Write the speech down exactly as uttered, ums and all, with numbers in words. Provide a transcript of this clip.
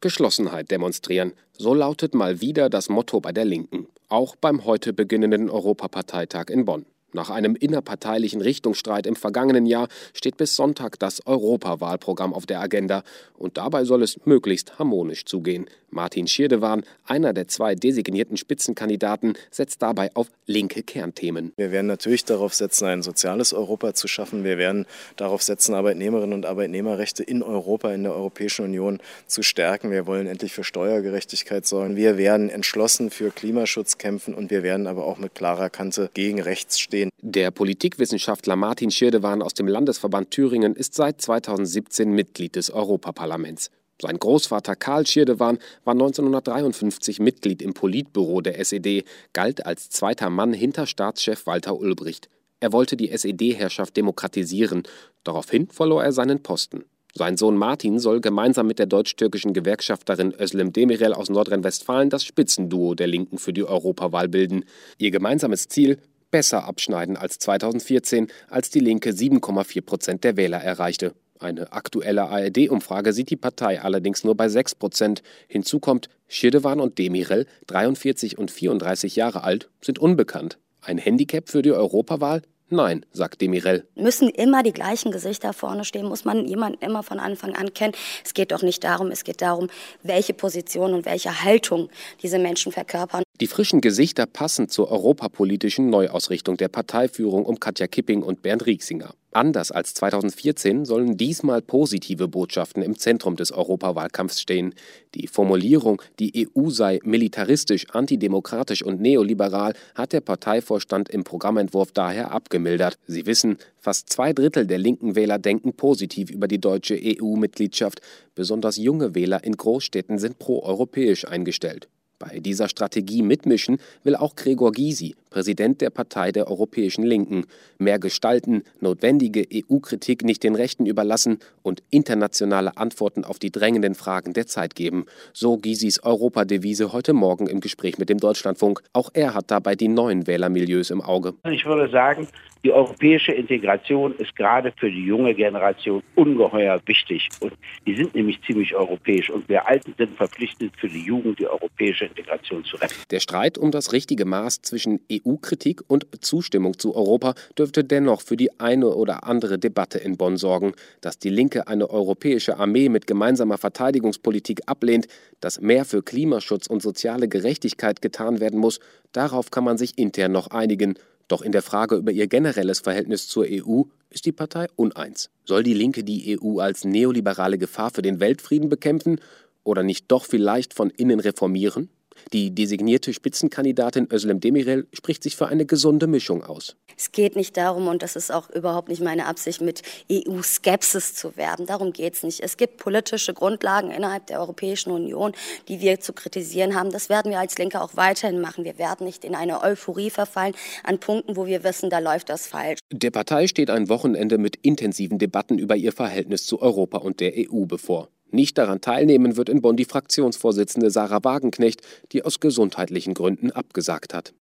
Geschlossenheit demonstrieren. So lautet mal wieder das Motto bei der Linken. Auch beim heute beginnenden Europaparteitag in Bonn. Nach einem innerparteilichen Richtungsstreit im vergangenen Jahr steht bis Sonntag das Europawahlprogramm auf der Agenda. Und dabei soll es möglichst harmonisch zugehen. Martin Schirdewan, einer der zwei designierten Spitzenkandidaten, setzt dabei auf linke Kernthemen. Wir werden natürlich darauf setzen, ein soziales Europa zu schaffen. Wir werden darauf setzen, Arbeitnehmerinnen und Arbeitnehmerrechte in Europa, in der Europäischen Union zu stärken. Wir wollen endlich für Steuergerechtigkeit sorgen. Wir werden entschlossen für Klimaschutz kämpfen und wir werden aber auch mit klarer Kante gegen rechts stehen. Der Politikwissenschaftler Martin Schirdewan aus dem Landesverband Thüringen ist seit zweitausendsiebzehn Mitglied des Europaparlaments. Sein Großvater Karl Schirdewan war neunzehnhundertdreiundfünfzig Mitglied im Politbüro der S E D, galt als zweiter Mann hinter Staatschef Walter Ulbricht. Er wollte die S E D-Herrschaft demokratisieren. Daraufhin verlor er seinen Posten. Sein Sohn Martin soll gemeinsam mit der deutsch-türkischen Gewerkschafterin Özlem Demirel aus Nordrhein-Westfalen das Spitzenduo der Linken für die Europawahl bilden. Ihr gemeinsames Ziel: besser abschneiden als zweitausendvierzehn, als die Linke sieben Komma vier Prozent der Wähler erreichte. Eine aktuelle A R D-Umfrage sieht die Partei allerdings nur bei sechs Prozent. Hinzu kommt, Schirdewan und Demirel, dreiundvierzig und vierunddreißig Jahre alt, sind unbekannt. Ein Handicap für die Europawahl? Nein, sagt Demirel. Müssen immer die gleichen Gesichter vorne stehen? Muss man jemanden immer von Anfang an kennen? Es geht doch nicht darum, es geht darum, welche Position und welche Haltung diese Menschen verkörpern. Die frischen Gesichter passen zur europapolitischen Neuausrichtung der Parteiführung um Katja Kipping und Bernd Rieksinger. Anders als zweitausendvierzehn sollen diesmal positive Botschaften im Zentrum des Europawahlkampfs stehen. Die Formulierung, die E U sei militaristisch, antidemokratisch und neoliberal, hat der Parteivorstand im Programmentwurf daher abgemildert. Sie wissen, fast zwei Drittel der linken Wähler denken positiv über die deutsche E U-Mitgliedschaft. Besonders junge Wähler in Großstädten sind proeuropäisch eingestellt. Bei dieser Strategie mitmischen will auch Gregor Gysi, Präsident der Partei der Europäischen Linken. Mehr gestalten, notwendige E U-Kritik nicht den Rechten überlassen und internationale Antworten auf die drängenden Fragen der Zeit geben. So Gysis Europadevise heute Morgen im Gespräch mit dem Deutschlandfunk. Auch er hat dabei die neuen Wählermilieus im Auge. Ich würde sagen, die europäische Integration ist gerade für die junge Generation ungeheuer wichtig. Und die sind nämlich ziemlich europäisch. Und wir Alten sind verpflichtet, für die Jugend die europäische Integration zu retten. Der Streit um das richtige Maß zwischen E U-Kritik und Zustimmung zu Europa dürfte dennoch für die eine oder andere Debatte in Bonn sorgen. Dass die Linke eine europäische Armee mit gemeinsamer Verteidigungspolitik ablehnt, dass mehr für Klimaschutz und soziale Gerechtigkeit getan werden muss, darauf kann man sich intern noch einigen. Doch in der Frage über ihr generelles Verhältnis zur E U ist die Partei uneins. Soll die Linke die E U als neoliberale Gefahr für den Weltfrieden bekämpfen oder nicht doch vielleicht von innen reformieren? Die designierte Spitzenkandidatin Özlem Demirel spricht sich für eine gesunde Mischung aus. Es geht nicht darum, und das ist auch überhaupt nicht meine Absicht, mit E U-Skepsis zu werben. Darum geht es nicht. Es gibt politische Grundlagen innerhalb der Europäischen Union, die wir zu kritisieren haben. Das werden wir als Linke auch weiterhin machen. Wir werden nicht in eine Euphorie verfallen an Punkten, wo wir wissen, da läuft das falsch. Der Partei steht ein Wochenende mit intensiven Debatten über ihr Verhältnis zu Europa und der E U bevor. Nicht daran teilnehmen wird in Bonn die Fraktionsvorsitzende Sarah Wagenknecht, die aus gesundheitlichen Gründen abgesagt hat.